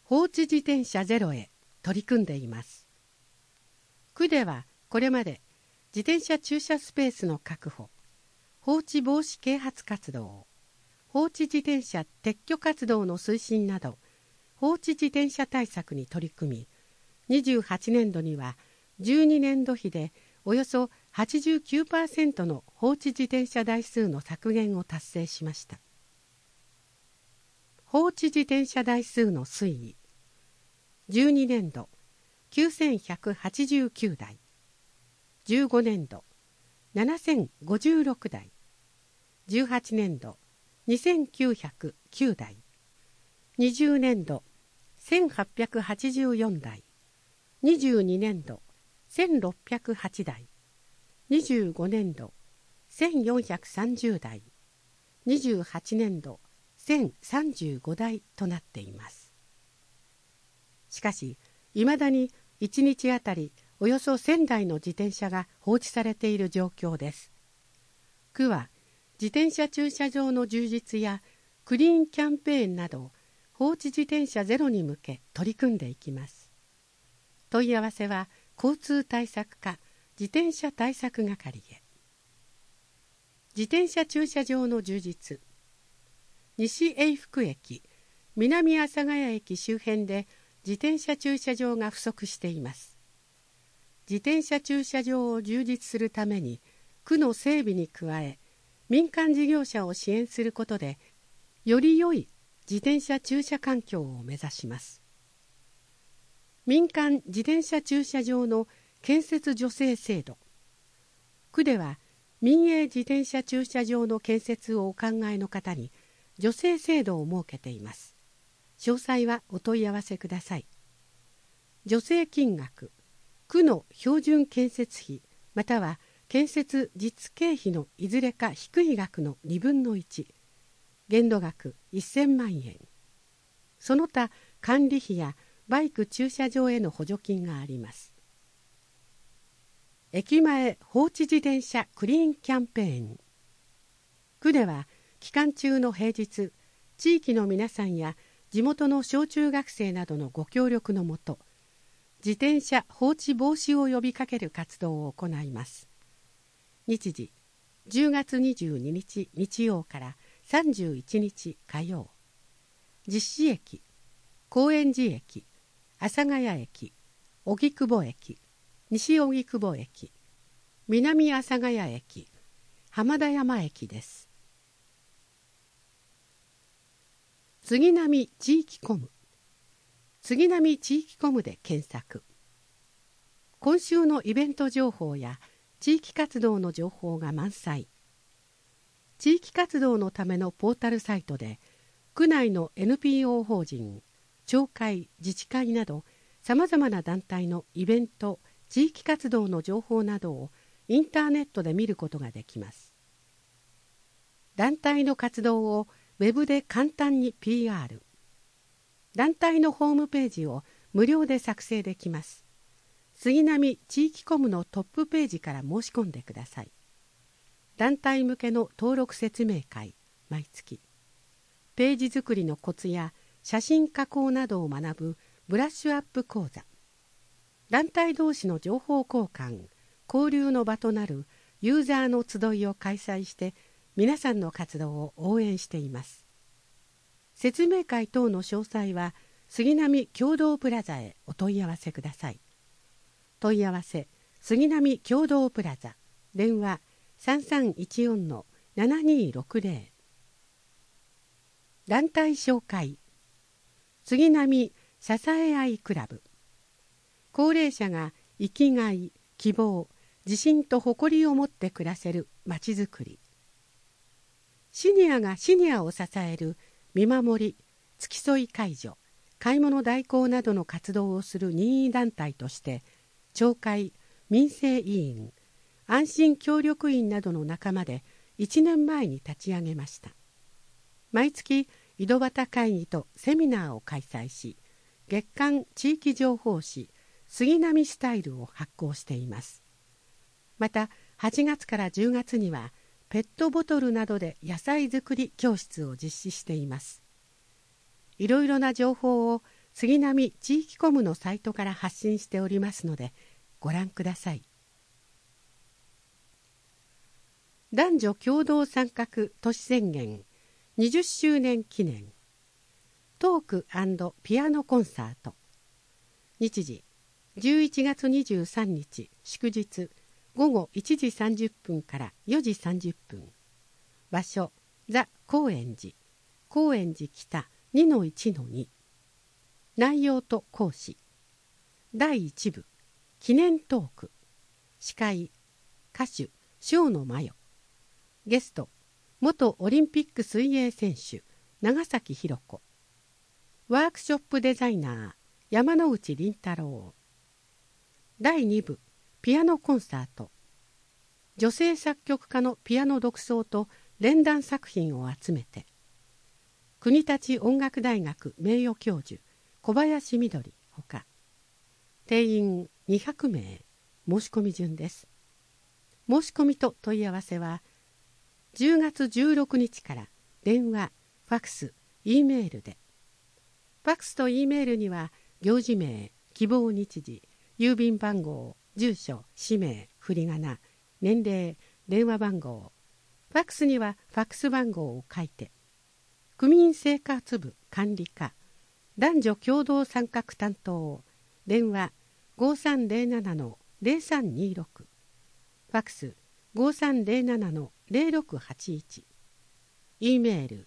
放置自転車ゼロへ取り組んでいます。区ではこれまで自転車駐車スペースの確保、放置防止啓発活動、放置自転車撤去活動の推進など放置自転車対策に取り組み、28年度には12年度比でおよそ 89% の放置自転車台数の削減を達成しました。放置自転車台数の推移。12年度9189台、15年度7056台、18年度2909台、20年度1884台、22年度1608台、25年度1430台、28年度1035台となっています。しかし、いまだに1日あたりおよそ1000台の自転車が放置されている状況です。区は自転車駐車場の充実やクリーンキャンペーンなど放置自転車ゼロに向け取り組んでいきます。問い合わせは交通対策課自転車対策係へ。自転車駐車場の充実。西永福駅、南阿佐ヶ谷駅周辺で自転車駐車場が不足しています。自転車駐車場を充実するために区の整備に加え、民間事業者を支援することでより良い自転車駐車環境を目指します。民間自転車駐車場の建設助成制度。区では民営自転車駐車場の建設をお考えの方に助成制度を設けています。詳細はお問い合わせください。助成金額、区の標準建設費または建設実経費のいずれか低い額の2分の1、限度額1000万円。その他管理費やバイク駐車場への補助金があります。駅前放置自転車クリーンキャンペーン。区では期間中の平日、地域の皆さんや地元の小中学生などのご協力のもと、自転車放置防止を呼びかける活動を行います。日時、10月22日日曜から31日火曜。実施駅、高円寺駅、阿佐ヶ谷駅、荻窪駅、西荻窪駅、南阿佐ヶ谷駅、浜田山駅です。杉並地域コム。杉並地域コムで検索。今週のイベント情報や地域活動の情報が満載。地域活動のためのポータルサイトで区内の NPO 法人、町会、自治会などさまざまな団体のイベント、地域活動の情報などをインターネットで見ることができます。団体の活動をウェブで簡単に PR。団体のホームページを無料で作成できます。杉並地域コムのトップページから申し込んでください。団体向けの登録説明会、毎月。ページ作りのコツや写真加工などを学ぶブラッシュアップ講座。団体同士の情報交換、交流の場となるユーザーの集いを開催して皆さんの活動を応援しています。説明会等の詳細は杉並共同プラザへお問い合わせください。問い合わせ杉並共同プラザ、電話3314-7260。団体紹介。杉並支え合いクラブ。高齢者が生きがい、希望、自信と誇りを持って暮らせるまちづくり。シニアがシニアを支える見守り、付き添い介助、買い物代行などの活動をする任意団体として町会、民生委員、安心協力員などの仲間で1年前に立ち上げました。毎月井戸端会議とセミナーを開催し、月間地域情報誌杉並スタイルを発行しています。また8月から10月にはペットボトルなどで野菜作り教室を実施しています。いろいろな情報を杉並地域コムのサイトから発信しておりますのでご覧ください。男女共同参画都市宣言20周年記念トーク&ピアノコンサート。日時11月23日祝日午後1時30分から4時30分。場所ザ・高円寺高円寺北 2-1-2。内容と講師第1部記念トーク。司会歌手庄野真代。ゲスト元オリンピック水泳選手長崎弘子。ワークショップデザイナー山内倫太郎。第2部ピアノコンサート。女性作曲家のピアノ独奏と連弾作品を集めて国立音楽大学名誉教授小林みどりほか定員200名。申し込み順です。申し込みと問い合わせは10月16日から電話、ファクス、Eメールで。ファクスと Eメールには行事名、希望日時、郵便番号、住所、氏名、振り仮名、年齢、電話番号。ファクスにはファクス番号を書いて。区民生活部管理課男女共同参画担当。電話5307-0326。ファクス5307-0681。Eメール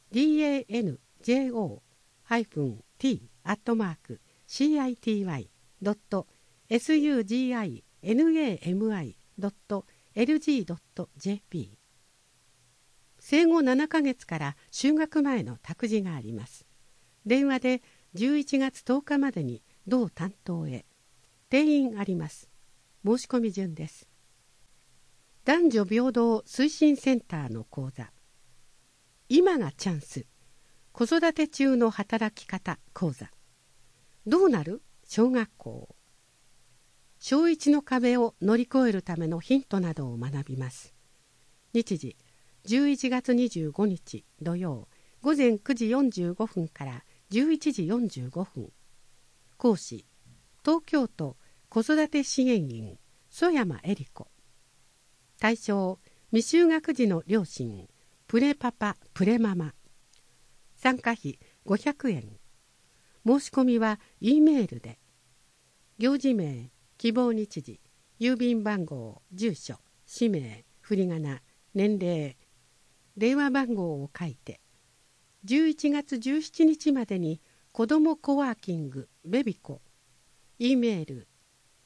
danjo-t@suginami.lg.jp。 生後7ヶ月から就学前の託児があります。電話で11月10日までに同担当へ。定員あります。申し込み順です。男女平等推進センターの講座。今がチャンス。子育て中の働き方講座。どうなる？小学校。小1の壁を乗り越えるためのヒントなどを学びます。日時11月25日土曜午前9時45分から11時45分。講師東京都子育て支援員曽山恵里子。対象未就学児の両親プレパパプレママ。参加費500円。申し込みは Eメールで。行事名、希望日時、郵便番号、住所、氏名、振り仮名、年齢、電話番号を書いて。11月17日までに子どもコワーキングベビコ。Eメール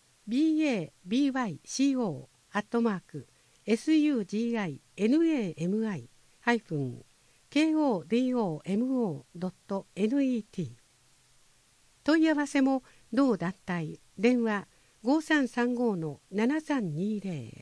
babysinami-kodomo.net。 問い合わせも同団体。電話5335-7320。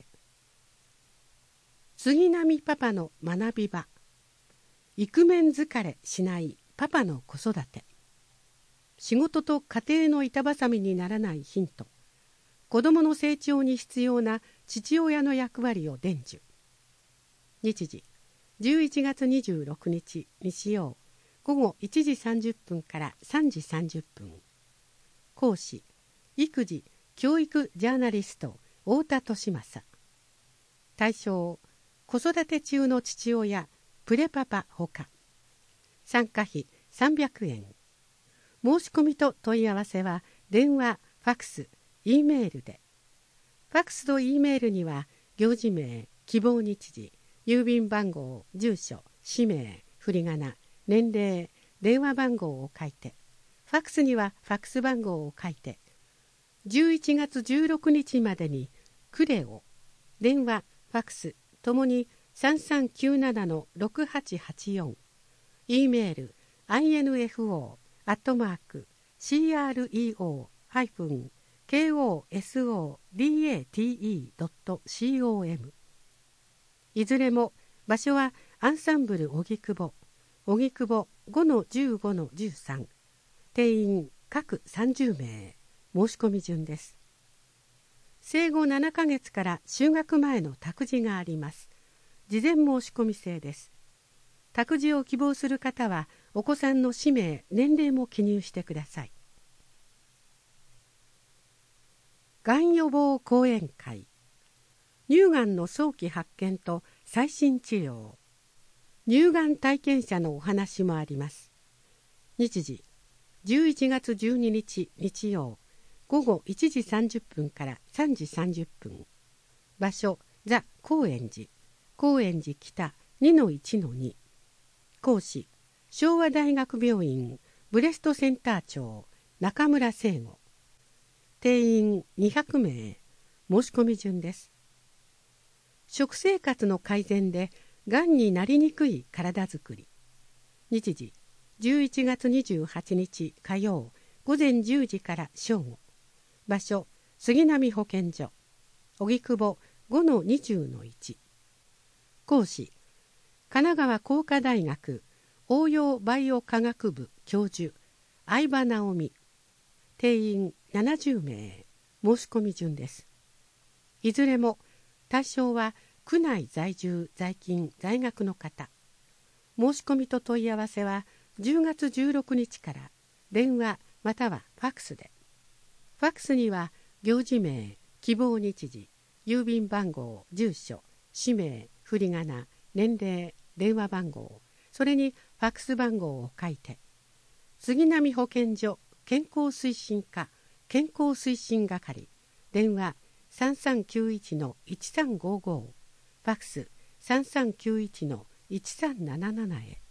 杉並パパの学び場。イクメン疲れしないパパの子育て。仕事と家庭の板挟みにならないヒント。子どもの成長に必要な父親の役割を伝授。日時11月26日日曜午後1時30分から3時30分。講師育児教育ジャーナリスト太田利正。対象子育て中の父親プレパパほか。参加費300円。申し込みと問い合わせは電話、ファクス、Eメールで。ファクスと Eメールには行事名、希望日時、郵便番号、住所、氏名、振り仮名、年齢、電話番号を書いて。ファクスにはファクス番号を書いて。11月16日までにクレオ。電話、ファクスともに3397-6884。Eメール info@creo-kosodate.com。 いずれも場所はアンサンブル荻窪 5-15-13。定員各30名。申し込み順です。生後7ヶ月から就学前の託児があります。事前申し込み制です。託児を希望する方はお子さんの氏名、年齢も記入してください。がん予防講演会。乳がんの早期発見と最新治療。乳がん体験者のお話もあります。日時、11月12日日曜、午後1時30分から3時30分。場所、ザ・高円寺。高円寺北 2-1-2。講師、昭和大学病院ブレストセンター長中村聖吾。定員200名。申し込み順です。食生活の改善でがんになりにくい体づくり。日時、11月28日火曜午前10時から正午。場所、杉並保健所。荻窪 5-20-1。講師、神奈川工科大学応用バイオ科学部教授相葉直美。定員70名。申し込み順です。いずれも対象は区内在住在勤在学の方。申し込みと問い合わせは10月16日から電話またはファックスで。ファックスには行事名、希望日時、郵便番号、住所、氏名、振り仮名、年齢、電話番号、それにファックス番号を書いて、杉並保健所健康推進課健康推進係、電話 3391-1355、ファックス 3391-1377 へ。